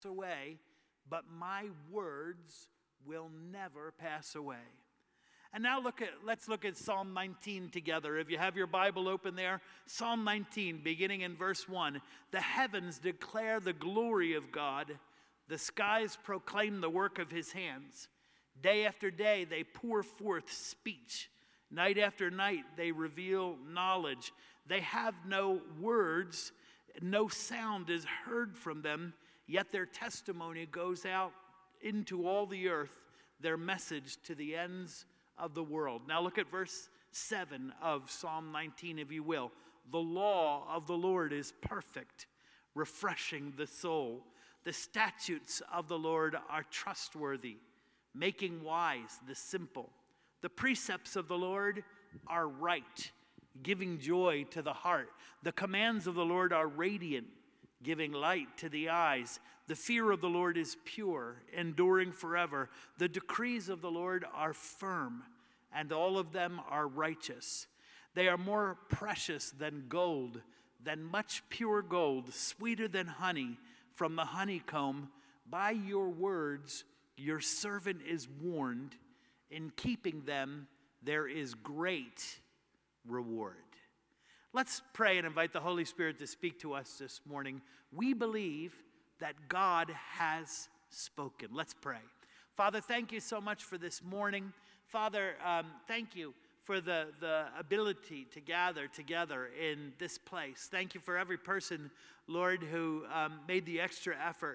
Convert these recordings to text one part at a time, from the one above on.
away, but my words will never pass away. And now let's look at Psalm 19 together. If you have your Bible open there, Psalm 19, beginning in verse 1. The heavens declare the glory of God. The skies proclaim the work of his hands. Day after day they pour forth speech. Night after night they reveal knowledge. They have no words, no sound is heard from them, yet their testimony goes out into all the earth, their message to the ends of the world. Now look at verse 7 of Psalm 19, if you will. The law of the Lord is perfect, refreshing the soul. The statutes of the Lord are trustworthy, making wise the simple. The precepts of the Lord are right, giving joy to the heart. The commands of the Lord are radiant, giving light to the eyes. The fear of the Lord is pure, enduring forever. The decrees of the Lord are firm, and all of them are righteous. They are more precious than gold, than much pure gold, sweeter than honey from the honeycomb. By your words your servant is warned. In keeping them there is great reward. Let's pray and invite the Holy Spirit to speak to us this morning. We believe that God has spoken. Let's pray. Father, thank you so much for this morning. Father, thank you for the ability to gather together in this place. Thank you for every person, Lord, who made the extra effort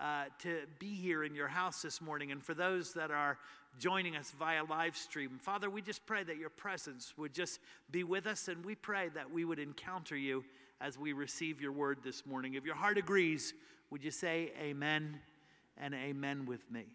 to be here in your house this morning, and for those that are joining us via live stream. Father, we just pray that your presence would just be with us, and we pray that we would encounter you as we receive your word this morning. If your heart agrees, would you say amen and amen with me?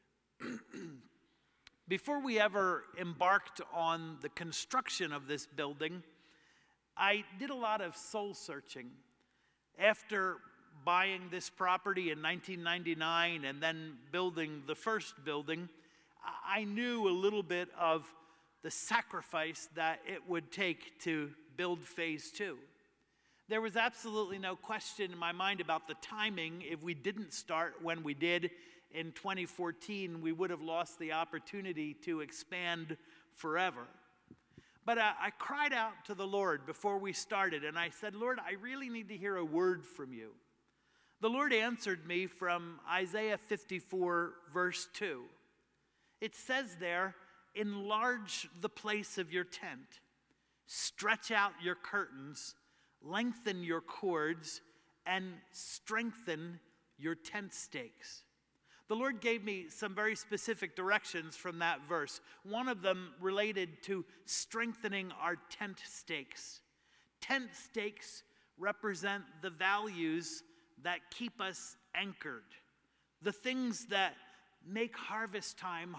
Before we ever embarked on the construction of this building, I did a lot of soul searching. After buying this property in 1999 and then building the first building, I knew a little bit of the sacrifice that it would take to build phase 2. There was absolutely no question in my mind about the timing. If we didn't start when we did in 2014, we would have lost the opportunity to expand forever. But I cried out to the Lord before we started, and I said, Lord, I really need to hear a word from you. The Lord answered me from Isaiah 54, verse 2. It says there, enlarge the place of your tent, stretch out your curtains, lengthen your cords, and strengthen your tent stakes. The Lord gave me some very specific directions from that verse. One of them related to strengthening our tent stakes. Tent stakes represent the values that keep us anchored, the things that make harvest time,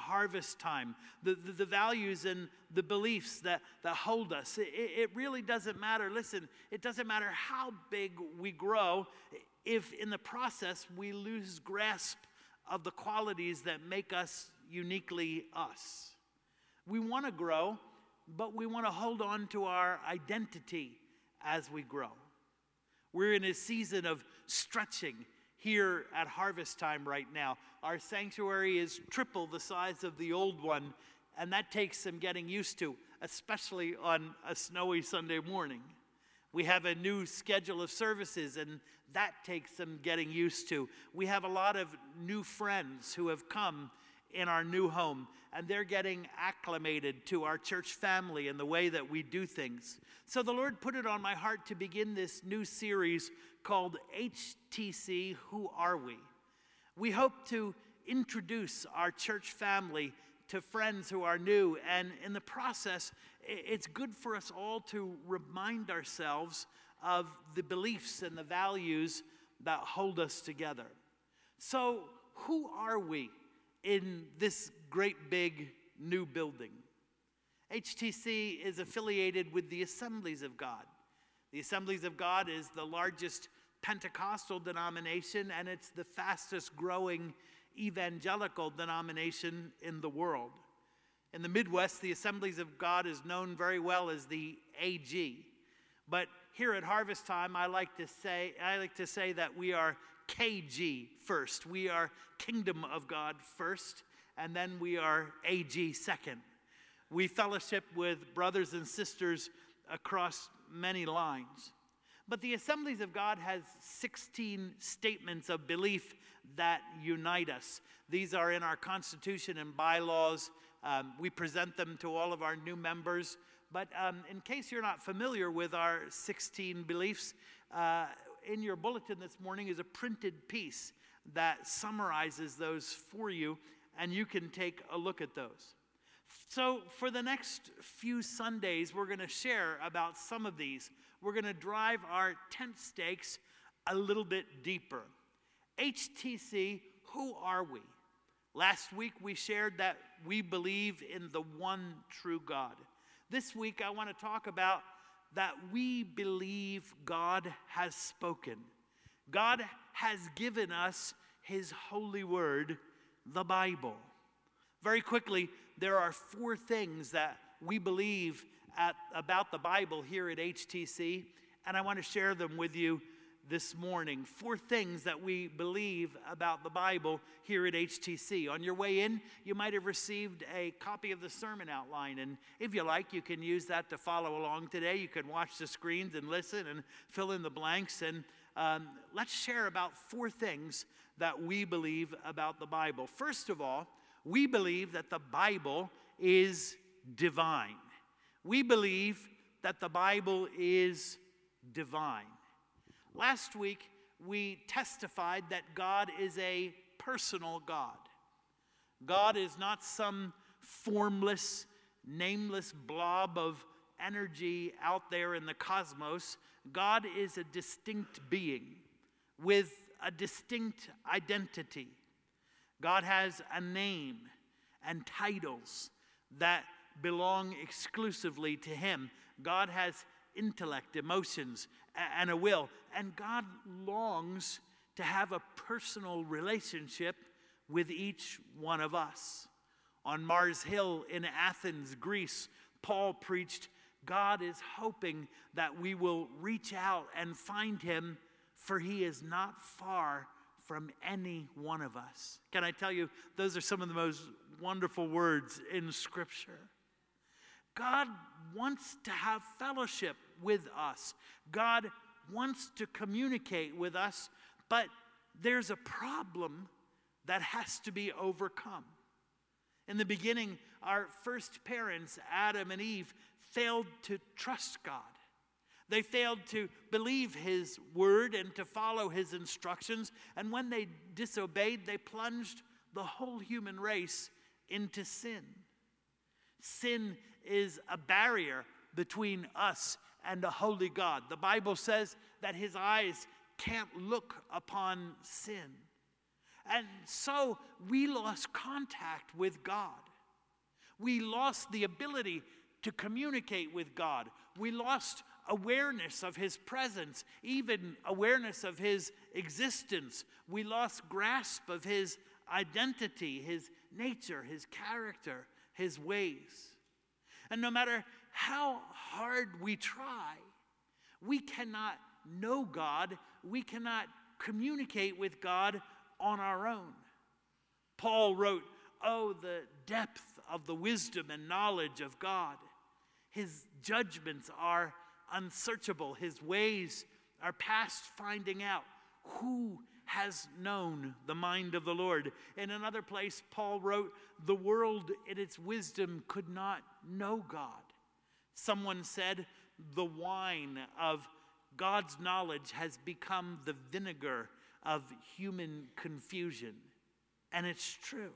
the values and the beliefs that hold us. It really doesn't matter. Listen, it doesn't matter how big we grow if in the process we lose grasp of the qualities that make us uniquely us. We want to grow, but we want to hold on to our identity as we grow. We're in a season of stretching here at harvest time right now. Our sanctuary is triple the size of the old one, and that takes some getting used to, especially on a snowy Sunday morning. We have a new schedule of services, and that takes some getting used to. We have a lot of new friends who have come in our new home, and they're getting acclimated to our church family and the way that we do things. So the Lord put it on my heart to begin this new series called HTC, Who Are We? We hope to introduce our church family to friends who are new, and in the process, it's good for us all to remind ourselves of the beliefs and the values that hold us together. So, who are we in this great big new building? HTC is affiliated with the Assemblies of God. The Assemblies of God is the largest Pentecostal denomination, and it's the fastest growing evangelical denomination in the world. In the Midwest, the Assemblies of God is known very well as the AG. But here at Harvest Time, I like to say that we are KG first. We are Kingdom of God first, and then we are AG second. We fellowship with brothers and sisters across many lines. But the Assemblies of God has 16 statements of belief that unite us. These are in our Constitution and bylaws. We present them to all of our new members. But in case you're not familiar with our 16 beliefs, in your bulletin this morning is a printed piece that summarizes those for you, and you can take a look at those. So for the next few Sundays, we're going to share about some of these. We're going to drive our tent stakes a little bit deeper. HTC, who are we? Last week we shared that we believe in the one true God. This week I want to talk about that we believe God has spoken. God has given us his holy word, the Bible. Very quickly, there are 4 things that we believe about the Bible here at HTC, and I want to share them with you this morning. 4 things that we believe about the Bible here at HTC. On your way in, you might have received a copy of the sermon outline, and if you like, you can use that to follow along today. You can watch the screens and listen and fill in the blanks, and let's share about 4 things that we believe about the Bible. First of all, we believe that the Bible is divine. We believe that the Bible is divine. Last week, we testified that God is a personal God. God is not some formless, nameless blob of energy out there in the cosmos. God is a distinct being with a distinct identity. God has a name and titles that belong exclusively to him. God has intellect, emotions, and a will. And God longs to have a personal relationship with each one of us. On Mars Hill in Athens, Greece, Paul preached, God is hoping that we will reach out and find him, for he is not far from any one of us. Can I tell you, those are some of the most wonderful words in Scripture. God wants to have fellowship with us. God wants to communicate with us, but there's a problem that has to be overcome. In the beginning, our first parents, Adam and Eve, failed to trust God. They failed to believe his word and to follow his instructions. And when they disobeyed, they plunged the whole human race into sin. Sin is a barrier between us and a holy God. The Bible says that his eyes can't look upon sin. And so we lost contact with God. We lost the ability to communicate with God. We lost awareness of his presence, even awareness of his existence. We lost grasp of his identity, his nature, his character, his ways. And no matter how hard we try, we cannot know God, we cannot communicate with God on our own. Paul wrote, "Oh, the depth of the wisdom and knowledge of God. His judgments are unsearchable. His ways are past finding out. Who has known the mind of the Lord?" In another place, Paul wrote, "The world in its wisdom could not know God." Someone said, "The wine of God's knowledge has become the vinegar of human confusion." And it's true.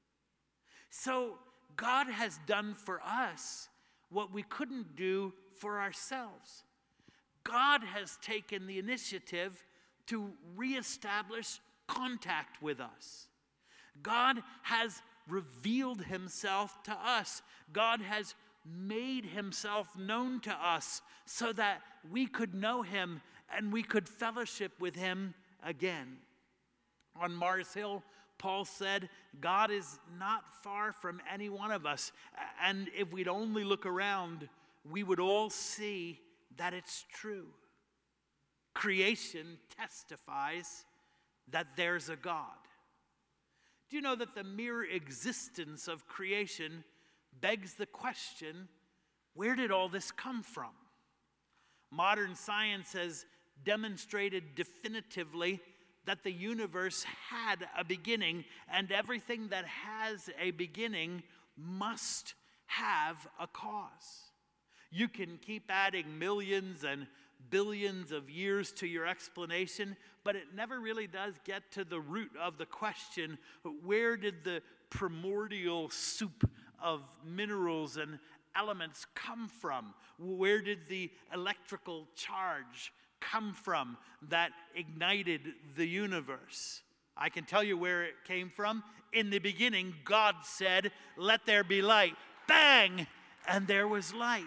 So God has done for us what we couldn't do for ourselves. God has taken the initiative to reestablish contact with us. God has revealed himself to us. God has made himself known to us so that we could know him and we could fellowship with him again. On Mars Hill, Paul said, God is not far from any one of us. And if we'd only look around, we would all see that it's true. Creation testifies that there's a God. Do you know that the mere existence of creation begs the question, where did all this come from? Modern science has demonstrated definitively that the universe had a beginning, and everything that has a beginning must have a cause. You can keep adding millions and billions of years to your explanation, but it never really does get to the root of the question, where did the primordial soup of minerals and elements come from? Where did the electrical charge come from that ignited the universe? I can tell you where it came from. In the beginning, God said, "Let there be light." Bang! And there was light.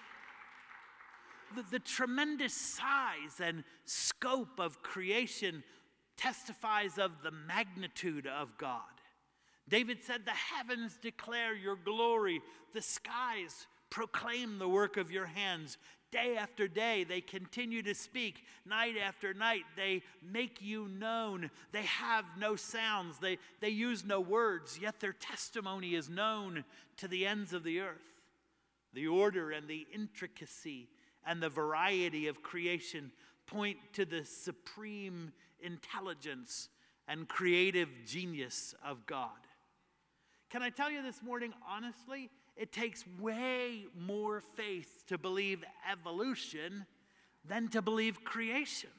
The tremendous size and scope of creation testifies of the magnitude of God. David said, "The heavens declare your glory. The skies proclaim the work of your hands. Day after day, they continue to speak. Night after night, they make you known. They have no sounds. They use no words, yet their testimony is known to the ends of the earth." The order and the intricacy and the variety of creation point to the supreme intelligence and creative genius of God. Can I tell you this morning, honestly, it takes way more faith to believe evolution than to believe creation.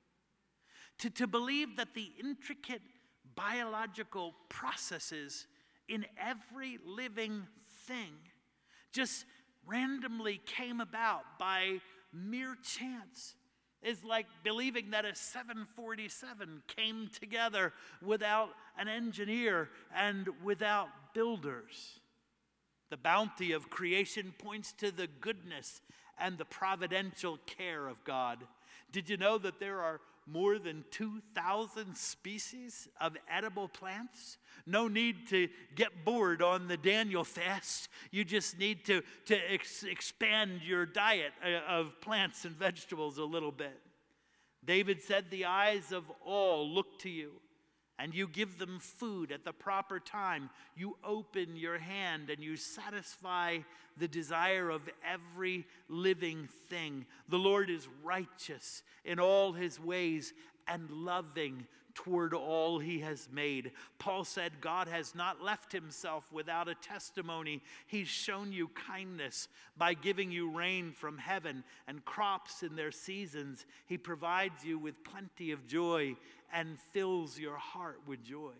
To believe that the intricate biological processes in every living thing just randomly came about by mere chance is like believing that a 747 came together without an engineer and without builders. The bounty of creation points to the goodness and the providential care of God. Did you know that there are more than 2,000 species of edible plants? No need to get bored on the Daniel fast. You just need to expand your diet of plants and vegetables a little bit. David said, "The eyes of all look to you, and you give them food at the proper time. You open your hand and you satisfy the desire of every living thing. The Lord is righteous in all his ways and loving toward all he has made." Paul said, "God has not left himself without a testimony. He's shown you kindness by giving you rain from heaven and crops in their seasons. He provides you with plenty of joy and fills your heart with joy."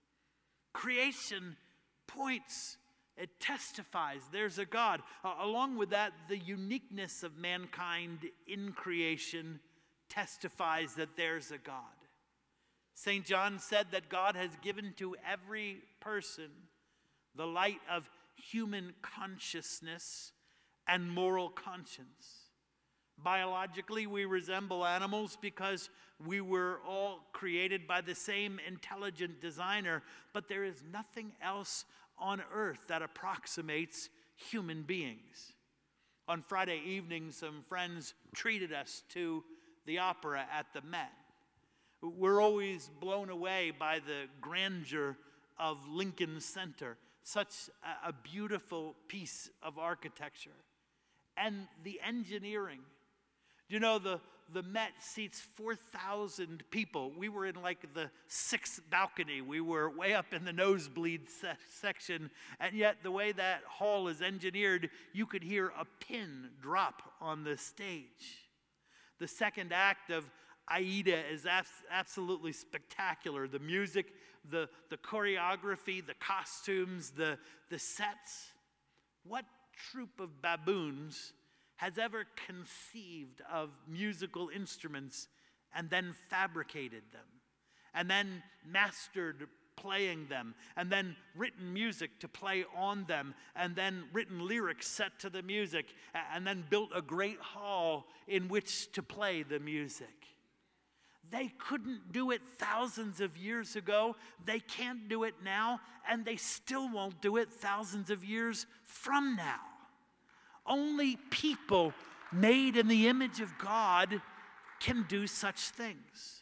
Creation points, it testifies there's a God. Along with that, the uniqueness of mankind in creation testifies that there's a God. St. John said that God has given to every person the light of human consciousness and moral conscience. Biologically, we resemble animals because we were all created by the same intelligent designer, but there is nothing else on earth that approximates human beings. On Friday evening, some friends treated us to the opera at the Met. We're always blown away by the grandeur of Lincoln Center, such a beautiful piece of architecture. And the engineering. You know, the Met seats 4,000 people. We were in like the 6th balcony. We were way up in the nosebleed section. And yet the way that hall is engineered, you could hear a pin drop on the stage. The second act of Aida is absolutely spectacular. The music, the choreography, the costumes, the sets. What troupe of baboons has ever conceived of musical instruments and then fabricated them, and then mastered playing them, and then written music to play on them, and then written lyrics set to the music, and then built a great hall in which to play the music? They couldn't do it thousands of years ago. They can't do it now, and they still won't do it thousands of years from now. Only people made in the image of God can do such things.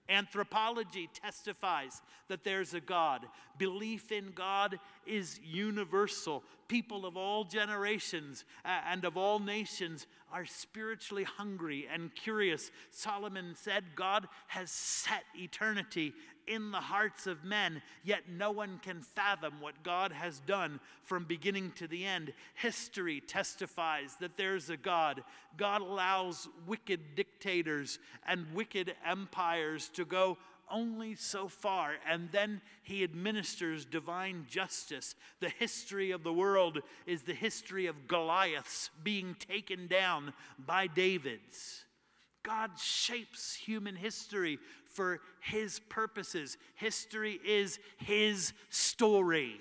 Anthropology testifies that there's a God. Belief in God is universal. People of all generations and of all nations are spiritually hungry and curious. Solomon said God has set eternity in the hearts of men, yet no one can fathom what God has done from beginning to the end. History testifies that there's a God. God allows wicked dictators and wicked empires to go only so far, and then he administers divine justice. The history of the world is the history of Goliaths being taken down by Davids. God shapes human history for his purposes. History is his story.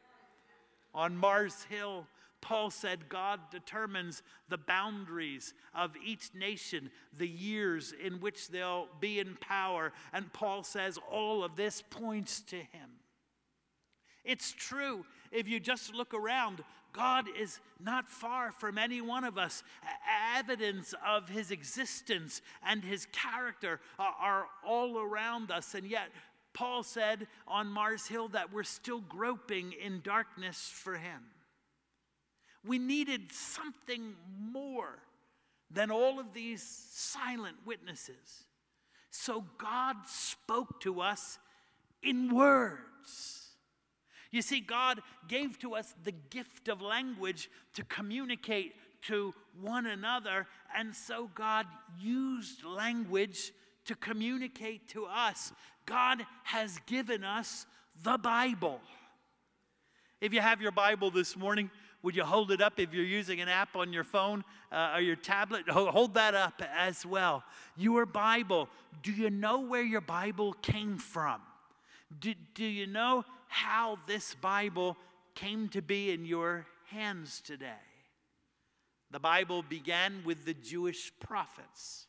On Mars Hill, Paul said God determines the boundaries of each nation, the years in which they'll be in power. And Paul says all of this points to him. It's true. If you just look around, God is not far from any one of us. Evidence of his existence and his character are all around us. And yet, Paul said on Mars Hill that we're still groping in darkness for him. We needed something more than all of these silent witnesses. So God spoke to us in words. You see, God gave to us the gift of language to communicate to one another, and so God used language to communicate to us. God has given us the Bible. If you have your Bible this morning, would you hold it up? If you're using an app on your phone or your tablet, hold that up as well. Your Bible, do you know where your Bible came from? Do you know how this Bible came to be in your hands today? The Bible began with the Jewish prophets.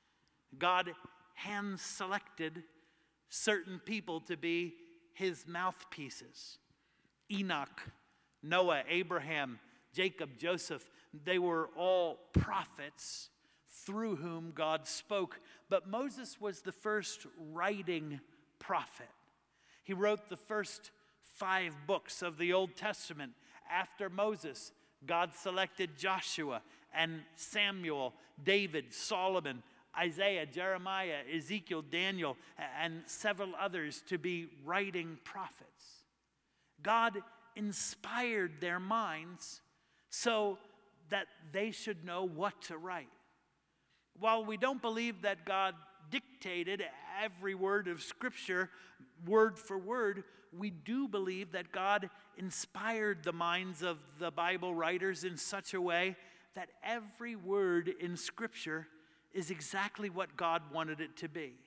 God hand-selected certain people to be his mouthpieces. Enoch, Noah, Abraham, Jacob, Joseph, they were all prophets through whom God spoke. But Moses was the first writing prophet. He wrote the first 5 books of the Old Testament. After Moses, God selected Joshua and Samuel, David, Solomon, Isaiah, Jeremiah, Ezekiel, Daniel, and several others to be writing prophets. God inspired their minds so that they should know what to write. While we don't believe that God dictated every word of Scripture, word for word, we do believe that God inspired the minds of the Bible writers in such a way that every word in Scripture is exactly what God wanted it to be.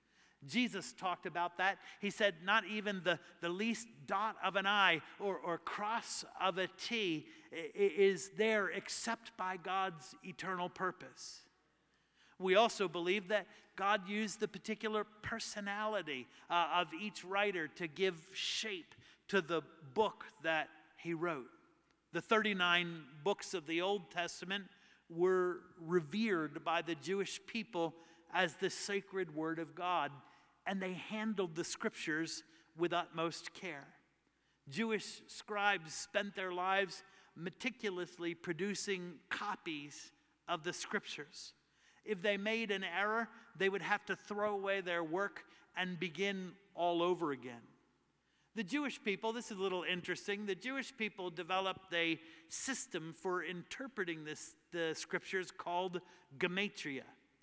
Jesus talked about that. He said not even the least dot of an I or cross of a T is there except by God's eternal purpose. We also believe that God used the particular personality of each writer to give shape to the book that he wrote. The 39 books of the Old Testament were revered by the Jewish people as the sacred word of God, and they handled the Scriptures with utmost care. Jewish scribes spent their lives meticulously producing copies of the Scriptures. If they made an error, they would have to throw away their work and begin all over again. The Jewish people, this is a little interesting, the Jewish people developed a system for interpreting the Scriptures called gematria.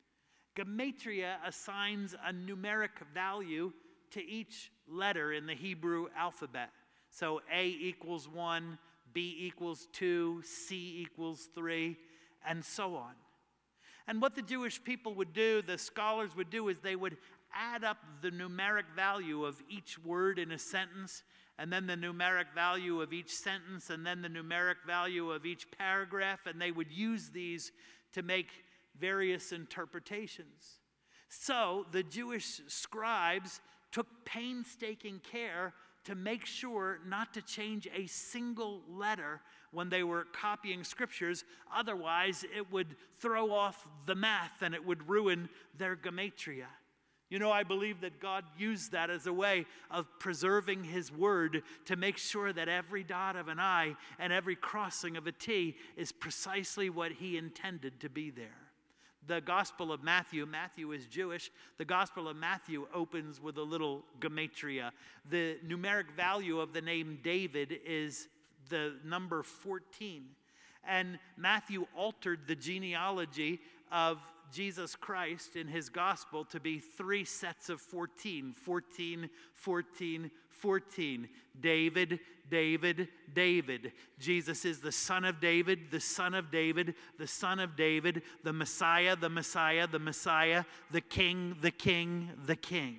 Gematria assigns a numeric value to each letter in the Hebrew alphabet. So A equals 1, B equals 2, C equals 3, and so on. And what the Jewish people would do, the scholars would do, is they would add up the numeric value of each word in a sentence, and then the numeric value of each sentence, and then the numeric value of each paragraph, and they would use these to make various interpretations. So the Jewish scribes took painstaking care to make sure not to change a single letter when they were copying Scriptures. Otherwise, it would throw off the math and it would ruin their gematria. You know, I believe that God used that as a way of preserving his word to make sure that every dot of an I and every crossing of a T is precisely what he intended to be there. The Gospel of Matthew, Matthew is Jewish, the Gospel of Matthew opens with a little gematria. The numeric value of the name David is the number 14. And Matthew altered the genealogy of Jesus Christ in his gospel to be 3 sets of 14. 14, 14, 14. David, David, David. Jesus is the son of David, the son of David, the son of David, the Messiah, the Messiah, the Messiah, the King, the King, the King.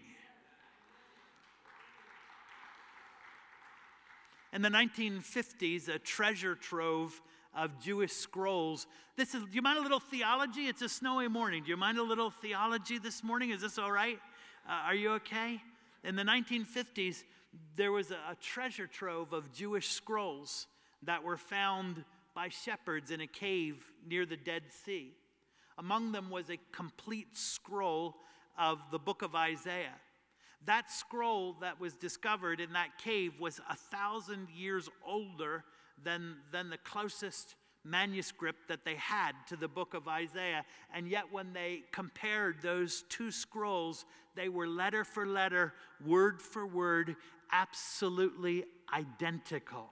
In the 1950s, a treasure trove of Jewish scrolls. Do you mind a little theology? It's a snowy morning. Do you mind a little theology this morning? Is this all right? Are you okay? In the 1950s, there was a treasure trove of Jewish scrolls that were found by shepherds in a cave near the Dead Sea. Among them was a complete scroll of the book of Isaiah. That scroll that was discovered in that cave was 1,000 years older than the closest manuscript that they had to the book of Isaiah. And yet when they compared those two scrolls, they were letter for letter, word for word, absolutely identical.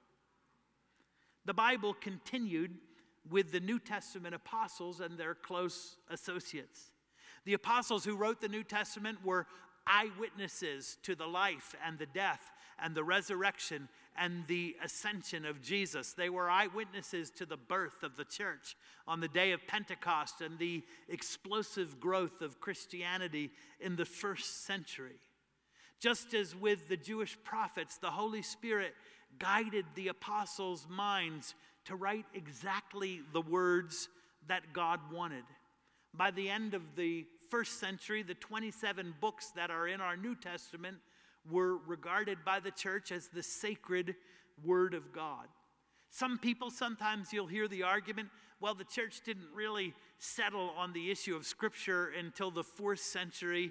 The Bible continued with the New Testament apostles and their close associates. The apostles who wrote the New Testament were eyewitnesses to the life and the death and the resurrection and the ascension of Jesus. They were eyewitnesses to the birth of the church on the day of Pentecost and the explosive growth of Christianity in the first century. Just as with the Jewish prophets, the Holy Spirit guided the apostles' minds to write exactly the words that God wanted. By the end of the first century, the 27 books that are in our New Testament were regarded by the church as the sacred Word of God. Some people, sometimes you'll hear the argument, well, the church didn't really settle on the issue of Scripture until the 4th century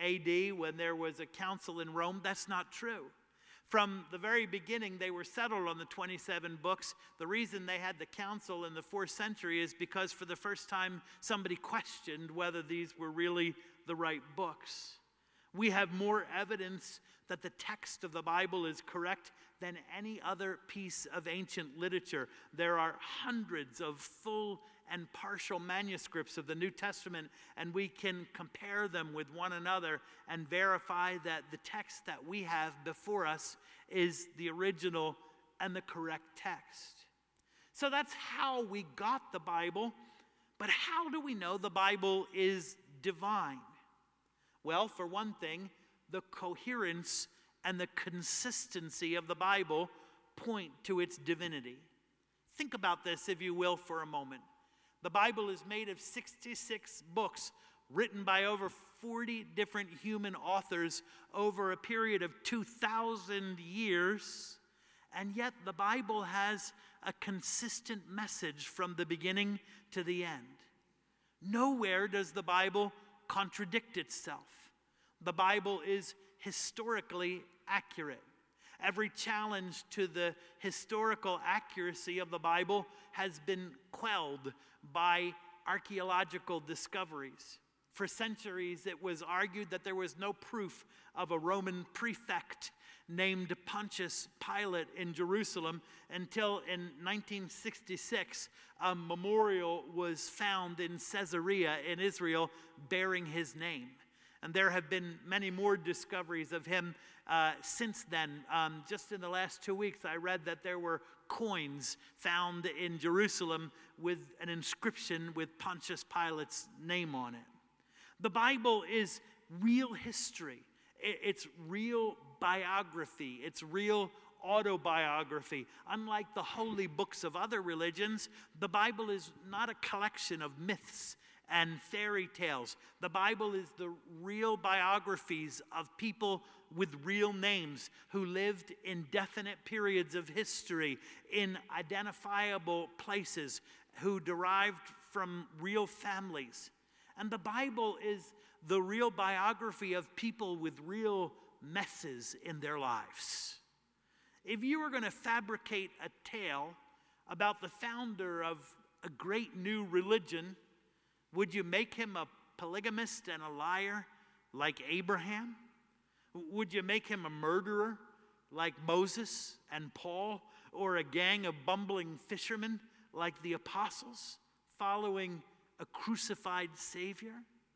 AD when there was a council in Rome. That's not true. From the very beginning, they were settled on the 27 books. The reason they had the council in the 4th century is because for the first time, somebody questioned whether these were really the right books. We have more evidence that the text of the Bible is correct than any other piece of ancient literature. There are hundreds of full and partial manuscripts of the New Testament, and we can compare them with one another and verify that the text that we have before us is the original and the correct text. So that's how we got the Bible, but how do we know the Bible is divine? Well, for one thing, the coherence and the consistency of the Bible point to its divinity. Think about this, if you will, for a moment. The Bible is made of 66 books written by over 40 different human authors over a period of 2,000 years, and yet the Bible has a consistent message from the beginning to the end. Nowhere does the Bible contradict itself. The Bible is historically accurate. Every challenge to the historical accuracy of the Bible has been quelled by archaeological discoveries. For centuries, it was argued that there was no proof of a Roman prefect named Pontius Pilate in Jerusalem until in 1966, a memorial was found in Caesarea in Israel bearing his name. And there have been many more discoveries of him since then. Just in the last 2 weeks, I read that there were coins found in Jerusalem with an inscription with Pontius Pilate's name on it. The Bible is real history. It's real biography. It's real autobiography. Unlike the holy books of other religions, the Bible is not a collection of myths and fairy tales. The Bible is the real biographies of people with real names who lived in definite periods of history in identifiable places, who derived from real families. And the Bible is the real biography of people with real messes in their lives. If you were going to fabricate a tale about the founder of a great new religion, would you make him a polygamist and a liar like Abraham? Would you make him a murderer like Moses and Paul, or a gang of bumbling fishermen like the apostles following a crucified Savior?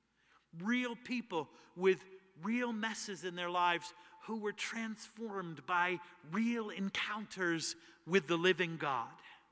Real people with real messes in their lives who were transformed by real encounters with the living God.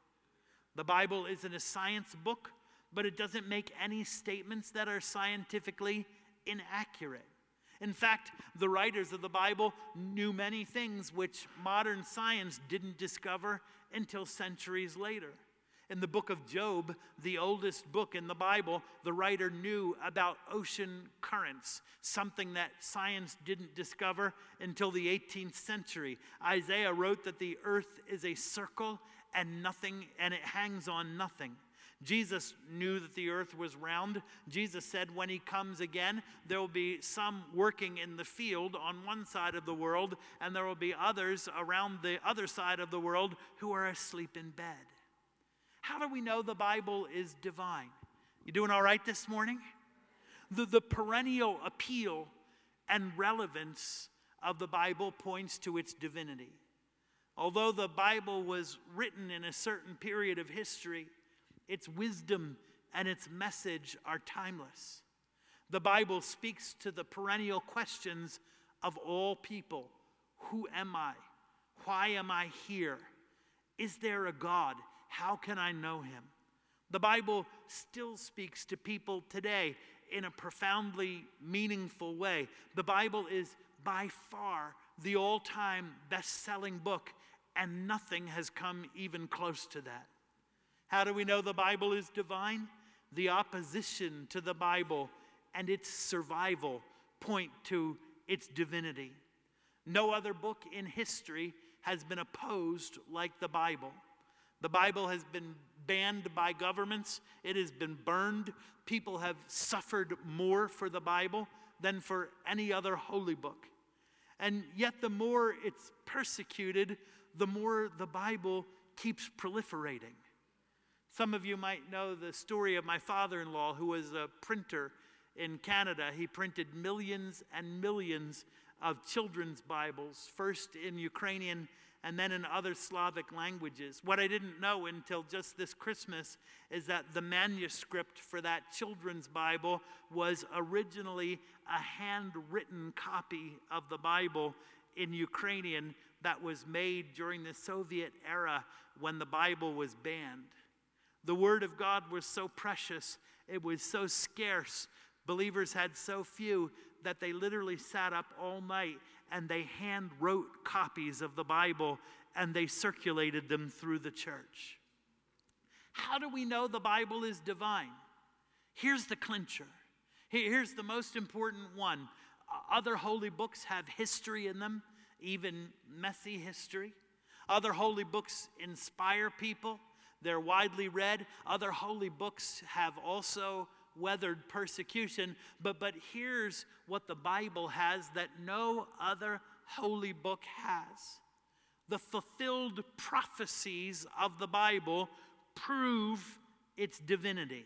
The Bible isn't a science book, but it doesn't make any statements that are scientifically inaccurate. In fact, the writers of the Bible knew many things which modern science didn't discover until centuries later. In the book of Job, the oldest book in the Bible, the writer knew about ocean currents, something that science didn't discover until the 18th century. Isaiah wrote that the earth is a circle and it hangs on nothing. Jesus knew that the earth was round. Jesus said when he comes again, there will be some working in the field on one side of the world, and there will be others around the other side of the world who are asleep in bed. How do we know the Bible is divine? You doing all right this morning? The perennial appeal and relevance of the Bible points to its divinity. Although the Bible was written in a certain period of history, its wisdom and its message are timeless. The Bible speaks to the perennial questions of all people. Who am I? Why am I here? Is there a God? How can I know him? The Bible still speaks to people today in a profoundly meaningful way. The Bible is by far the all-time best-selling book, and nothing has come even close to that. How do we know the Bible is divine? The opposition to the Bible and its survival point to its divinity. No other book in history has been opposed like the Bible. The Bible has been banned by governments. It has been burned. People have suffered more for the Bible than for any other holy book. And yet the more it's persecuted, the more the Bible keeps proliferating. Some of you might know the story of my father-in-law, who was a printer in Canada. He printed millions and millions of children's Bibles, first in Ukrainian and then in other Slavic languages. What I didn't know until just this Christmas is that the manuscript for that children's Bible was originally a handwritten copy of the Bible in Ukrainian that was made during the Soviet era when the Bible was banned. The Word of God was so precious, it was so scarce, believers had so few that they literally sat up all night and they hand wrote copies of the Bible and they circulated them through the church. How do we know the Bible is divine? Here's the clincher. Here's the most important one. Other holy books have history in them, even messy history. Other holy books inspire people. They're widely read. Other holy books have also weathered persecution. But here's what the Bible has that no other holy book has. The fulfilled prophecies of the Bible prove its divinity.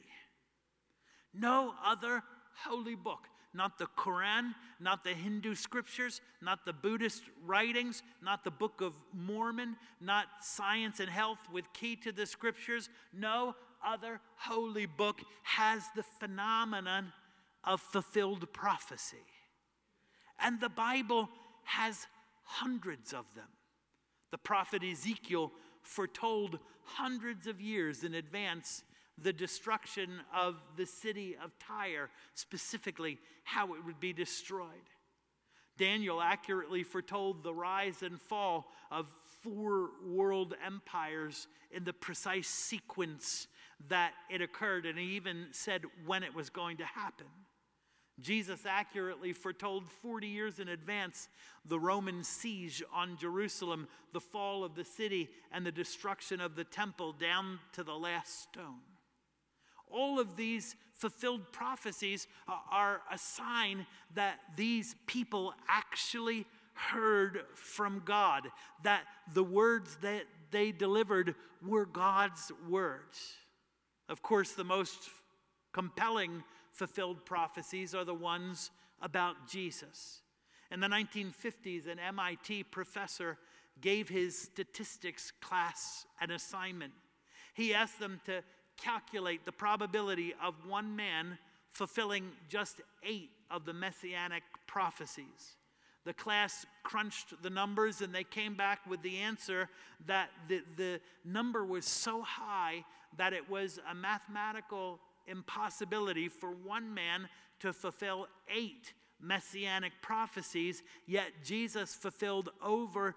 No other holy book, not the Quran, not the Hindu scriptures, not the Buddhist writings, not the Book of Mormon, not Science and Health with Key to the Scriptures. No other holy book has the phenomenon of fulfilled prophecy. And the Bible has hundreds of them. The prophet Ezekiel foretold hundreds of years in advance the destruction of the city of Tyre, specifically how it would be destroyed. Daniel accurately foretold the rise and fall of 4 world empires in the precise sequence that it occurred, and he even said when it was going to happen. Jesus accurately foretold 40 years in advance the Roman siege on Jerusalem, the fall of the city, and the destruction of the temple down to the last stone. All of these fulfilled prophecies are a sign that these people actually heard from God, that the words that they delivered were God's words. Of course, the most compelling fulfilled prophecies are the ones about Jesus. In the 1950s, an MIT professor gave his statistics class an assignment. He asked them to calculate the probability of one man fulfilling just 8 of the messianic prophecies. The class crunched the numbers and they came back with the answer that the number was so high that it was a mathematical impossibility for one man to fulfill 8 messianic prophecies, yet Jesus fulfilled over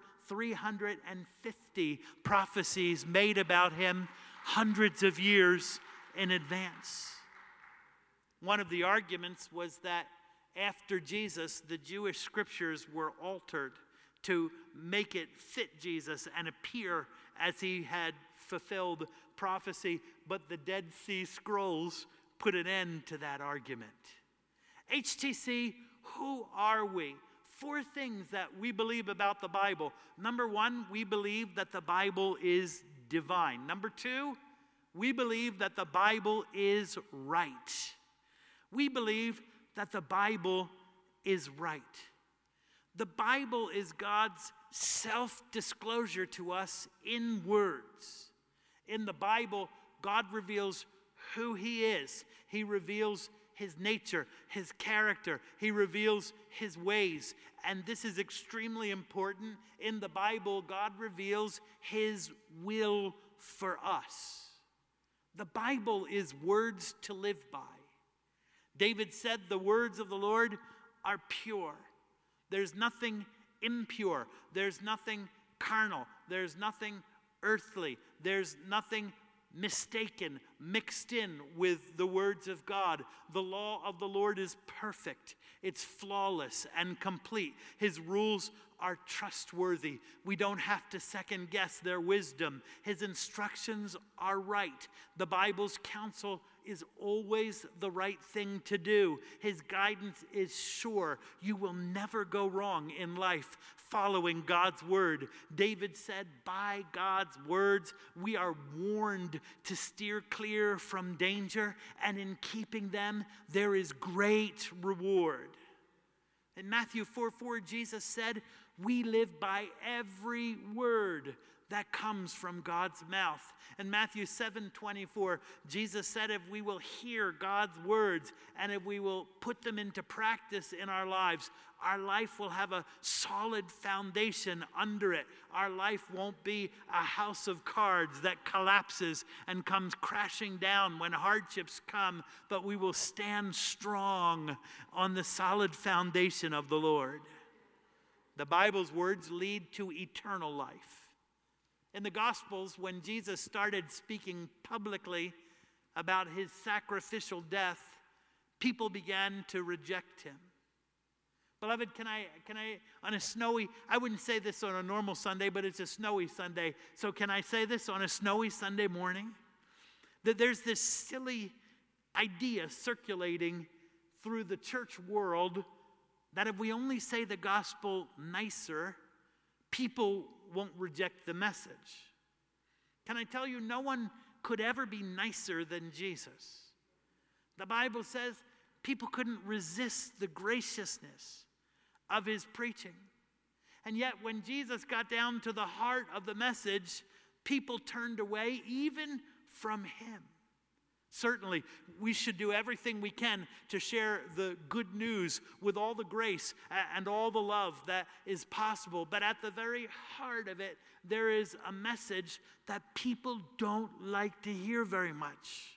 350 prophecies made about him hundreds of years in advance. One of the arguments was that after Jesus, the Jewish scriptures were altered to make it fit Jesus and appear as he had fulfilled prophecy, but the Dead Sea Scrolls put an end to that argument. HTC, who are we? 4 things that we believe about the Bible. Number 1, we believe that the Bible is divine. Number 2, we believe that the Bible is right. We believe that the Bible is right. The Bible is God's self-disclosure to us in words. In the Bible, God reveals who he is. He reveals his nature, his character. He reveals his ways. And this is extremely important. In the Bible, God reveals his will for us. The Bible is words to live by. David said, the words of the Lord are pure. There's nothing impure. There's nothing carnal. There's nothing earthly. There's nothing mistaken, mixed in with the words of God. The law of the Lord is perfect. It's flawless and complete. His rules are trustworthy. We don't have to second guess their wisdom. His instructions are right. The Bible's counsel is always the right thing to do. His guidance is sure. You will never go wrong in life following God's word. David said, by God's words, we are warned to steer clear from danger, and in keeping them, there is great reward. In Matthew 4:4, Jesus said, we live by every word that comes from God's mouth. In Matthew 7:24, Jesus said if we will hear God's words and if we will put them into practice in our lives, our life will have a solid foundation under it. Our life won't be a house of cards that collapses and comes crashing down when hardships come, but we will stand strong on the solid foundation of the Lord. The Bible's words lead to eternal life. In the Gospels, when Jesus started speaking publicly about his sacrificial death, people began to reject him. Beloved, can I, on a snowy, I wouldn't say this on a normal Sunday, but it's a snowy Sunday. So can I say this on a snowy Sunday morning? That there's this silly idea circulating through the church world that if we only say the gospel nicer, people won't reject the message. Can I tell you, no one could ever be nicer than Jesus. The Bible says people couldn't resist the graciousness of his preaching. And yet when Jesus got down to the heart of the message, people turned away even from him. Certainly, we should do everything we can to share the good news with all the grace and all the love that is possible. But at the very heart of it, there is a message that people don't like to hear very much.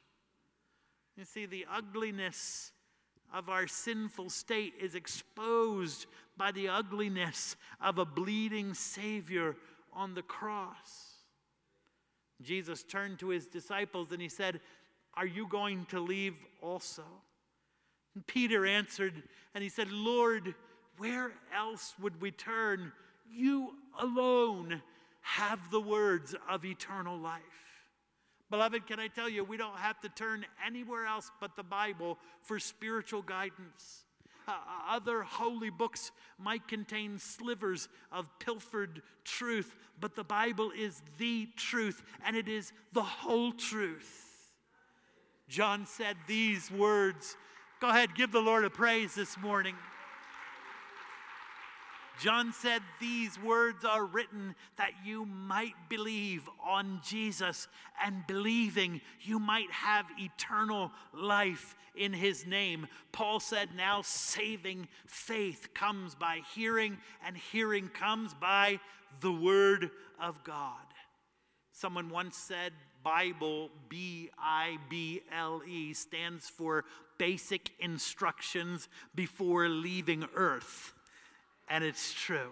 You see, the ugliness of our sinful state is exposed by the ugliness of a bleeding Savior on the cross. Jesus turned to his disciples and he said, are you going to leave also? And Peter answered and he said, Lord, where else would we turn? You alone have the words of eternal life. Beloved, can I tell you, we don't have to turn anywhere else but the Bible for spiritual guidance. Other holy books might contain slivers of pilfered truth, but the Bible is the truth, and it is the whole truth. John said these words. Go ahead, give the Lord a praise this morning. John said, these words are written that you might believe on Jesus, and believing you might have eternal life in his name. Paul said, now saving faith comes by hearing, and hearing comes by the word of God. Someone once said, Bible, B-I-B-L-E, stands for basic instructions before leaving earth. And it's true.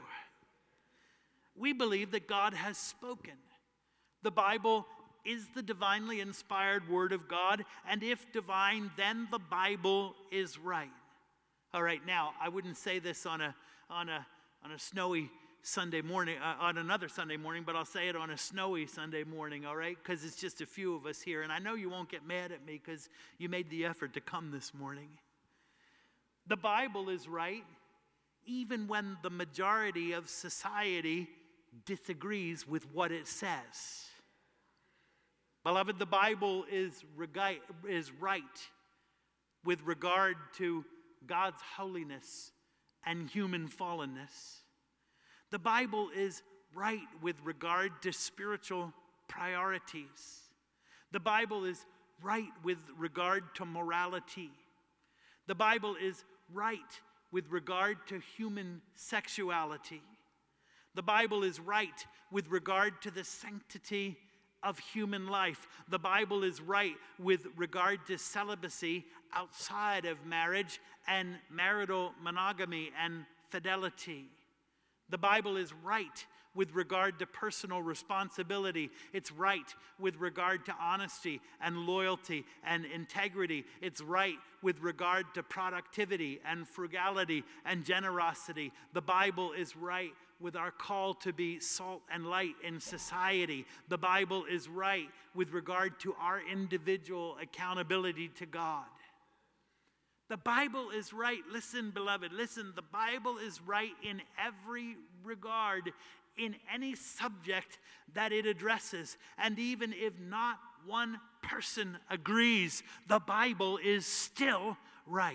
We believe that God has spoken. The Bible is the divinely inspired word of God, and if divine, then the Bible is right. All right, now, I wouldn't say this on a snowy Sunday morning, on another Sunday morning, but I'll say it on a snowy Sunday morning, all right? Because it's just a few of us here, and I know you won't get mad at me because you made the effort to come this morning. The Bible is right, even when the majority of society disagrees with what it says. Beloved, the Bible is right with regard to God's holiness and human fallenness. The Bible is right with regard to spiritual priorities. The Bible is right with regard to morality. The Bible is right with regard to human sexuality. The Bible is right with regard to the sanctity of human life. The Bible is right with regard to celibacy outside of marriage and marital monogamy and fidelity. The Bible is right with regard to personal responsibility. It's right with regard to honesty and loyalty and integrity. It's right with regard to productivity and frugality and generosity. The Bible is right with our call to be salt and light in society. The Bible is right with regard to our individual accountability to God. The Bible is right. Listen, beloved, listen. The Bible is right in every regard, in any subject that it addresses. And even if not one person agrees, the Bible is still right.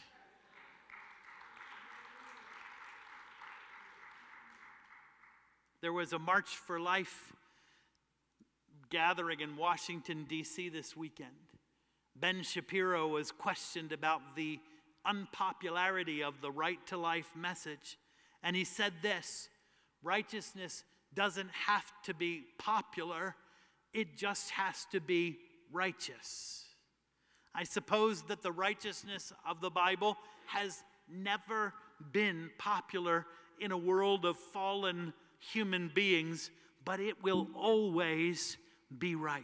There was a March for Life gathering in Washington, D.C. this weekend. Ben Shapiro was questioned about the unpopularity of the right to life message. And he said this: righteousness doesn't have to be popular, it just has to be righteous. I suppose that the righteousness of the Bible has never been popular in a world of fallen human beings, but it will always be right.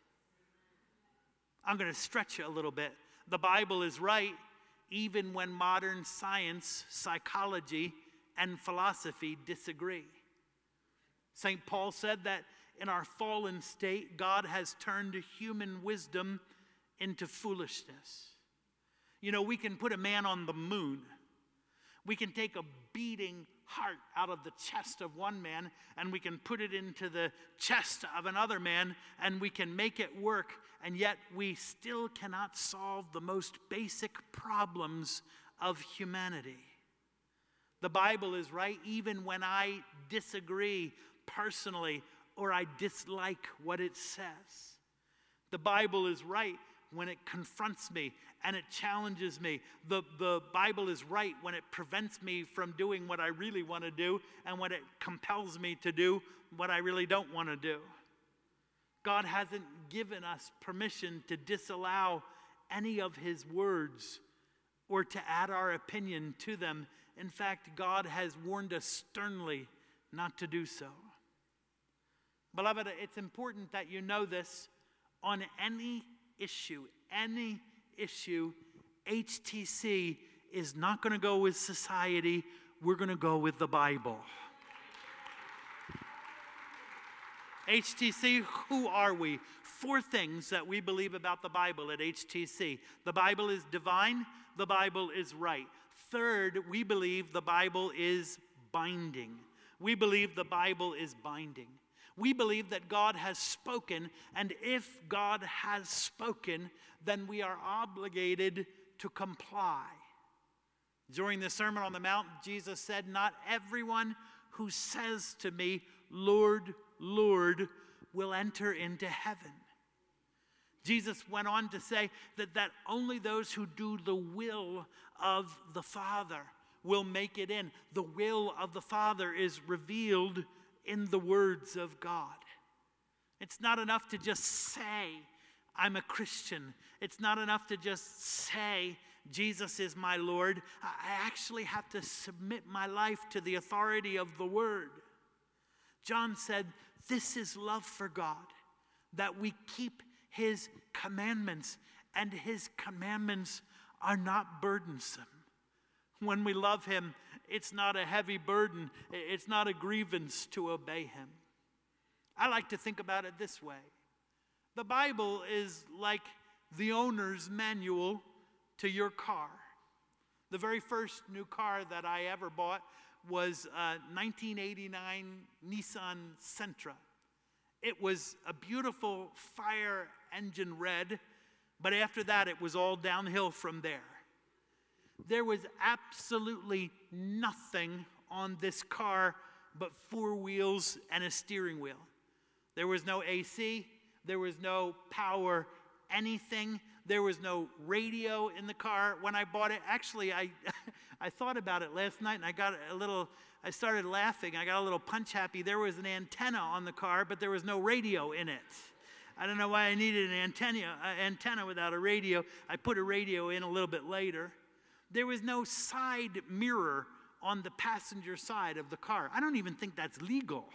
I'm going to stretch you a little bit. The Bible is right even when modern science, psychology, and philosophy disagree. St. Paul said that in our fallen state, God has turned human wisdom into foolishness. You know, we can put a man on the moon. We can take a beating heart out of the chest of one man, and we can put it into the chest of another man, and we can make it work, and yet we still cannot solve the most basic problems of humanity. The Bible is right even when I disagree personally or I dislike what it says. The Bible is right when it confronts me and it challenges me. The Bible is right when it prevents me from doing what I really want to do and when it compels me to do what I really don't want to do. God hasn't given us permission to disallow any of his words or to add our opinion to them. In fact, God has warned us sternly not to do so. Beloved, it's important that you know this. On any issue, HTC is not going to go with society. We're going to go with the Bible. HTC, who are we? 4 things that we believe about the Bible at HTC. The Bible is divine. The Bible is right. Third, we believe the Bible is binding. We believe the Bible is binding. We believe that God has spoken, and if God has spoken, then we are obligated to comply. During the Sermon on the Mount, Jesus said, "Not everyone who says to me, 'Lord, Lord,' will enter into heaven." Jesus went on to say that only those who do the will of the Father will make it in. The will of the Father is revealed in the words of God. It's not enough to just say, "I'm a Christian." It's not enough to just say, "Jesus is my Lord." I actually have to submit my life to the authority of the Word. John said, "This is love for God, that we keep His commandments, and His commandments are not burdensome." When we love Him, it's not a heavy burden. It's not a grievance to obey Him. I like to think about it this way. The Bible is like the owner's manual to your car. The very first new car that I ever bought was a 1989 Nissan Sentra. It was a beautiful fire engine red, but after that it was all downhill from there. There was absolutely nothing on this car but 4 wheels and a steering wheel. There was no AC, there was no power anything, there was no radio in the car. When I bought it, actually I thought about it last night, and I started laughing. I got a little punch happy. There was an antenna on the car, but there was no radio in it. I don't know why I needed an antenna without a radio. I put a radio in a little bit later. There was no side mirror on the passenger side of the car. I don't even think that's legal.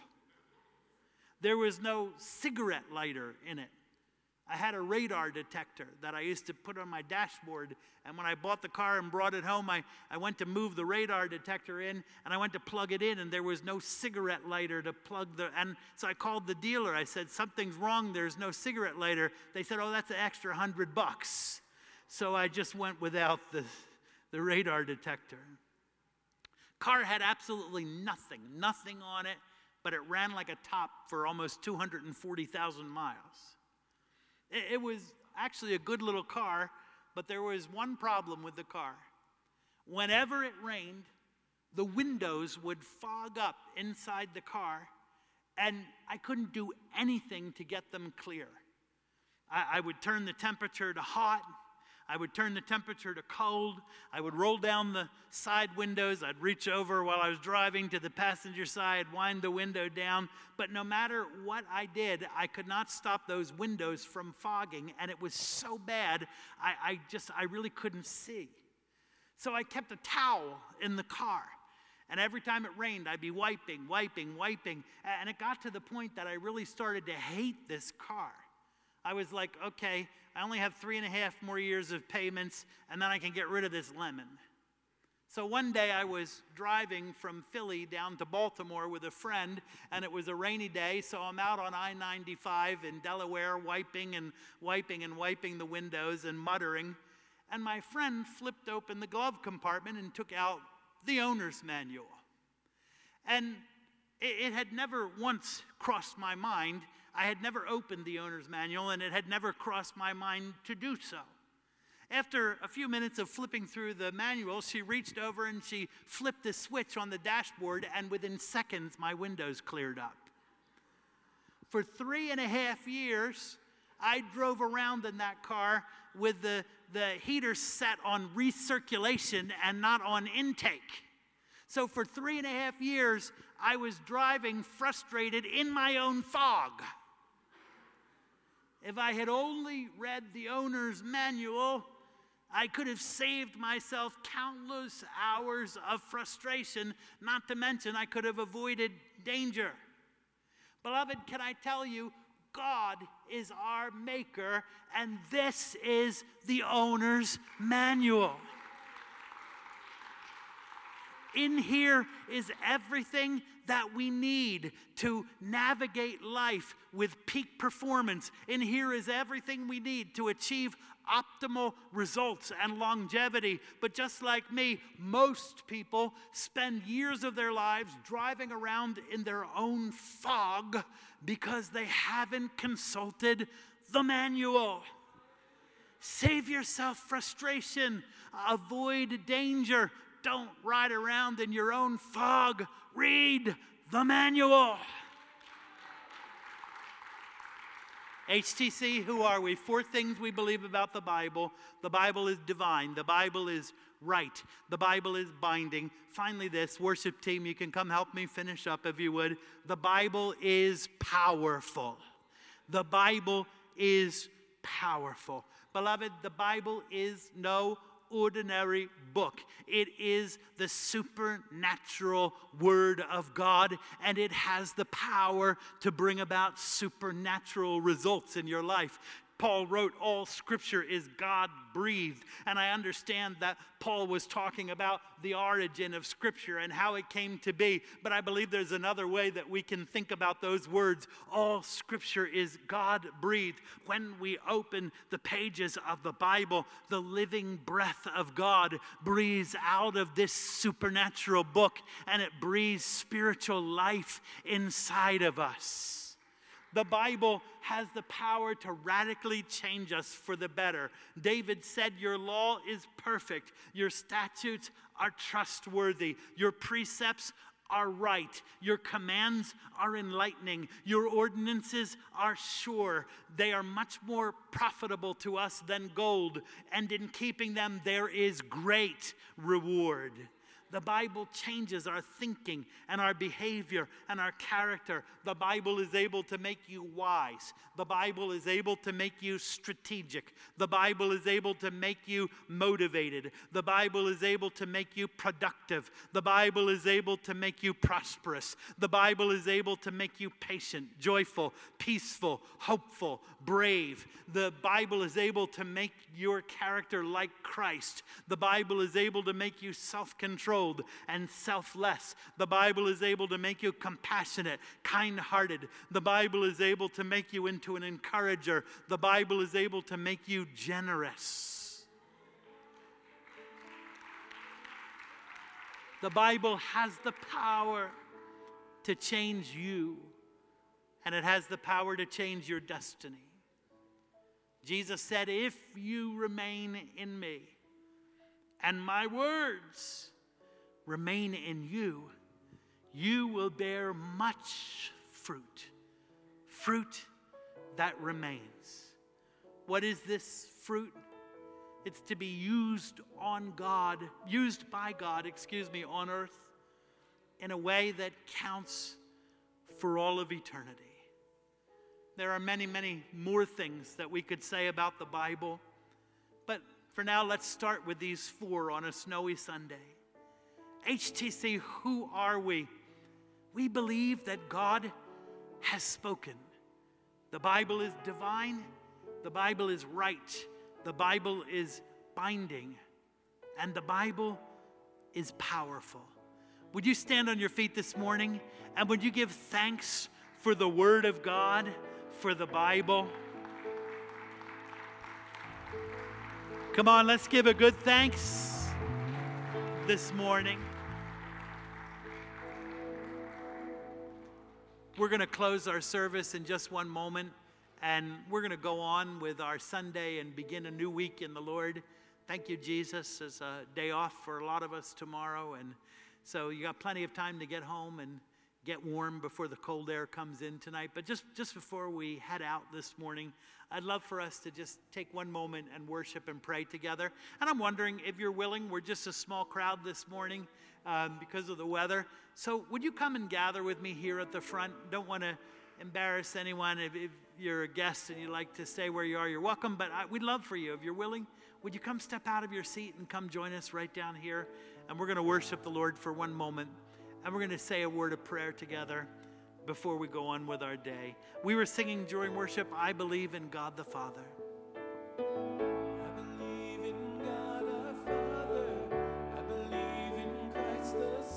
There was no cigarette lighter in it. I had a radar detector that I used to put on my dashboard, and when I bought the car and brought it home, I went to move the radar detector in, and I went to plug it in, and there was no cigarette lighter to plug and so I called the dealer. I said, "Something's wrong, there's no cigarette lighter." They said, "Oh, that's an extra $100. So I just went without the radar detector. Car had absolutely nothing on it, but it ran like a top for almost 240,000 miles. It was actually a good little car, but there was one problem with the car. Whenever it rained, the windows would fog up inside the car, and I couldn't do anything to get them clear. I would turn the temperature to hot, I would turn the temperature to cold. I would roll down the side windows. I'd reach over while I was driving to the passenger side, wind the window down. But no matter what I did, I could not stop those windows from fogging. And it was so bad, I really couldn't see. So I kept a towel in the car. And every time it rained, I'd be wiping. And it got to the point that I really started to hate this car. I was like, okay, I only have 3.5 more years of payments, and then I can get rid of this lemon. So one day I was driving from Philly down to Baltimore with a friend, and it was a rainy day, so I'm out on I-95 in Delaware wiping the windows and muttering. And my friend flipped open the glove compartment and took out the owner's manual. And it had never once crossed my mind. I had never opened the owner's manual, and it had never crossed my mind to do so. After a few minutes of flipping through the manual, she reached over and she flipped the switch on the dashboard, and within seconds, my windows cleared up. For 3.5 years, I drove around in that car with the heater set on recirculation and not on intake. So for 3.5 years, I was driving frustrated in my own fog. If I had only read the owner's manual, I could have saved myself countless hours of frustration, not to mention I could have avoided danger. Beloved, can I tell you, God is our maker, and this is the owner's manual. In here is everything that we need to navigate life with peak performance. In here is everything we need to achieve optimal results and longevity. But just like me, most people spend years of their lives driving around in their own fog because they haven't consulted the manual. Save yourself frustration. Avoid danger. Don't ride around in your own fog. Read the manual. HTC, who are we? 4 things we believe about the Bible. The Bible is divine. The Bible is right. The Bible is binding. Finally, this, worship team, you can come help me finish up if you would. The Bible is powerful. The Bible is powerful. Beloved, the Bible is no ordinary book. It is the supernatural Word of God, and it has the power to bring about supernatural results in your life. Paul wrote, all Scripture is God-breathed. And I understand that Paul was talking about the origin of Scripture and how it came to be. But I believe there's another way that we can think about those words. All Scripture is God-breathed. When we open the pages of the Bible, the living breath of God breathes out of this supernatural book, and it breathes spiritual life inside of us. The Bible has the power to radically change us for the better. David said, your law is perfect. Your statutes are trustworthy. Your precepts are right. Your commands are enlightening. Your ordinances are sure. They are much more profitable to us than gold. And in keeping them, there is great reward. The Bible changes our thinking and our behavior and our character. The Bible is able to make you wise. The Bible is able to make you strategic. The Bible is able to make you motivated. The Bible is able to make you productive. The Bible is able to make you prosperous. The Bible is able to make you patient, joyful, peaceful, hopeful, brave. The Bible is able to make your character like Christ. The Bible is able to make you self-controlled and selfless. The Bible is able to make you compassionate, kind-hearted. The Bible is able to make you into an encourager. The Bible is able to make you generous. The Bible has the power to change you, and it has the power to change your destiny. Jesus said, if you remain in me, and my words remain in you, you will bear much fruit. Fruit that remains. What is this fruit? It's to be used by God, on earth in a way that counts for all of eternity. There are many, many more things that we could say about the Bible, but for now, let's start with these 4 on a snowy Sunday. HTC, who are we? We believe that God has spoken. The Bible is divine. The Bible is right. The Bible is binding. And the Bible is powerful. Would you stand on your feet this morning? And would you give thanks for the Word of God, for the Bible? Come on, let's give a good thanks this morning. We're going to close our service in just one moment, and we're going to go on with our Sunday and begin a new week in the Lord. Thank you, Jesus. It's a day off for a lot of us tomorrow, and so you got plenty of time to get home and get warm before the cold air comes in tonight. But just before we head out this morning, I'd love for us to just take one moment and worship and pray together. And I'm wondering if you're willing. We're just a small crowd this morning because of the weather. So would you come and gather with me here at the front? Don't want to embarrass anyone. If you're a guest and you'd like to stay where you are, you're welcome. But we'd love for you. If you're willing, would you come step out of your seat and come join us right down here? And we're going to worship the Lord for one moment. And we're going to say a word of prayer together before we go on with our day. We were singing during worship, I believe in God the Father. I believe in God our Father. I believe in Christ the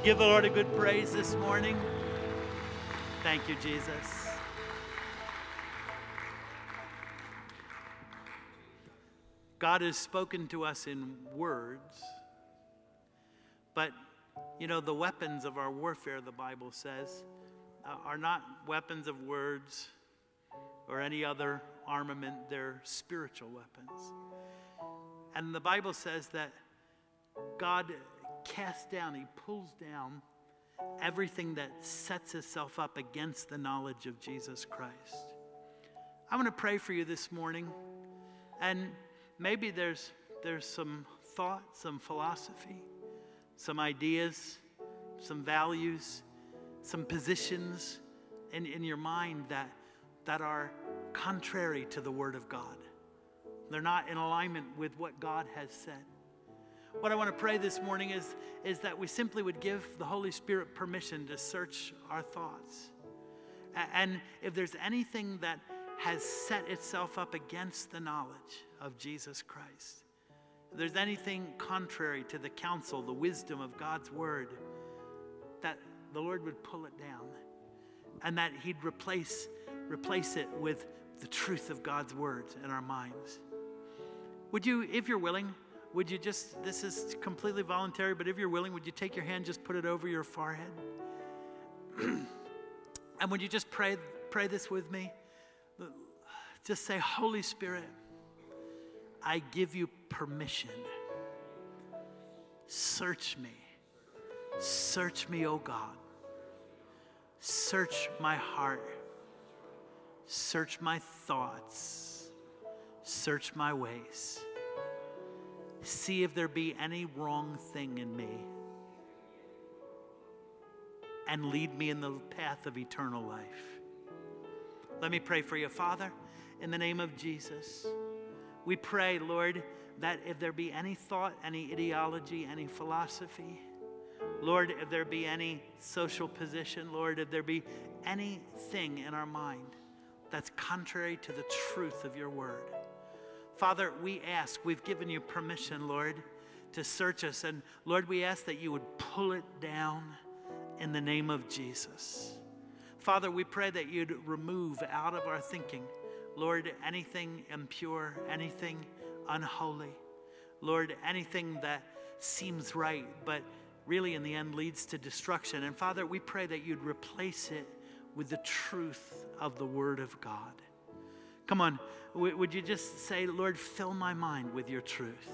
Give the Lord a good praise this morning. Thank you, Jesus. God has spoken to us in words, but you know, the weapons of our warfare, the Bible says, are not weapons of words or any other armament. They're spiritual weapons. And the Bible says that God casts down, he pulls down everything that sets itself up against the knowledge of Jesus Christ. I want to pray for you this morning, and maybe there's some thought, some philosophy, some ideas, some values, some positions in your mind that are contrary to the Word of God. They're not in alignment with what God has said. What I want to pray this morning is that we simply would give the Holy Spirit permission to search our thoughts. And if there's anything that has set itself up against the knowledge of Jesus Christ, if there's anything contrary to the counsel, the wisdom of God's Word, that the Lord would pull it down and that he'd replace it with the truth of God's words in our minds. Would you, if you're willing, would you just, this is completely voluntary, but if you're willing, would you take your hand, just put it over your forehead? And would you just pray this with me? Just say, Holy Spirit, I give you permission. Search me. Search me, O God. Search my heart. Search my thoughts. Search my ways. See if there be any wrong thing in me, and lead me in the path of eternal life. Let me pray for you. Father, in the name of Jesus, we pray, Lord, that if there be any thought, any ideology, any philosophy, Lord, if there be any social position, Lord, if there be anything in our mind that's contrary to the truth of your word, Father, we ask, we've given you permission, Lord, to search us. And Lord, we ask that you would pull it down in the name of Jesus. Father, we pray that you'd remove out of our thinking, Lord, anything impure, anything unholy. Lord, anything that seems right, but really in the end leads to destruction. And Father, we pray that you'd replace it with the truth of the Word of God. Come on, would you just say, Lord, fill my mind with your truth.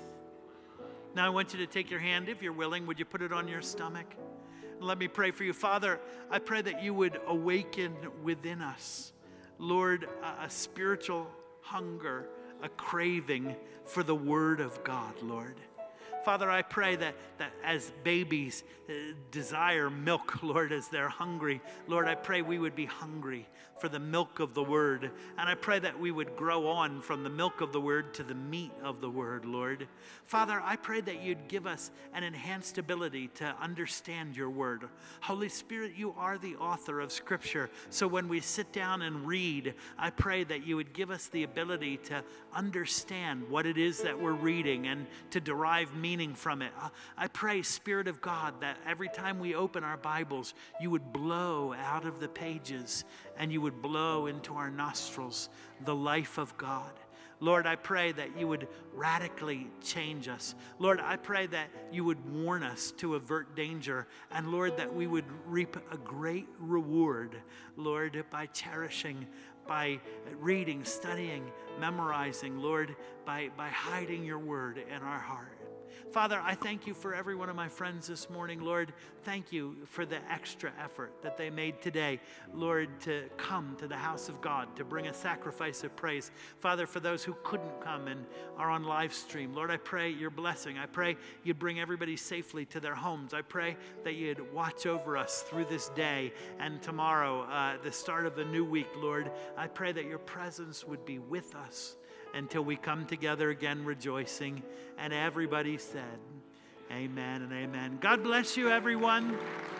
Now I want you to take your hand, if you're willing, would you put it on your stomach? Let me pray for you. Father, I pray that you would awaken within us, Lord, a spiritual hunger, a craving for the Word of God, Lord. Father, I pray that as babies desire milk, Lord, as they're hungry, Lord, I pray we would be hungry for the milk of the Word. And I pray that we would grow on from the milk of the Word to the meat of the Word, Lord. Father, I pray that you'd give us an enhanced ability to understand your Word. Holy Spirit, you are the author of Scripture. So when we sit down and read, I pray that you would give us the ability to understand what it is that we're reading and to derive meaning from it. I pray, Spirit of God, that every time we open our Bibles, you would blow out of the pages and you would blow into our nostrils the life of God. Lord, I pray that you would radically change us. Lord, I pray that you would warn us to avert danger. And Lord, that we would reap a great reward, Lord, by cherishing, by reading, studying, memorizing, Lord, by hiding your word in our heart. Father, I thank you for every one of my friends this morning. Lord, thank you for the extra effort that they made today, Lord, to come to the house of God, to bring a sacrifice of praise. Father, for those who couldn't come and are on live stream, Lord, I pray your blessing. I pray you'd bring everybody safely to their homes. I pray that you'd watch over us through this day and tomorrow, the start of the new week, Lord. I pray that your presence would be with us until we come together again rejoicing. And everybody said, amen and amen. God bless you, everyone.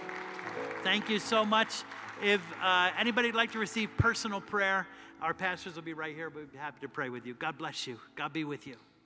Thank you so much. If anybody would like to receive personal prayer, our pastors will be right here. We'd be happy to pray with you. God bless you. God be with you.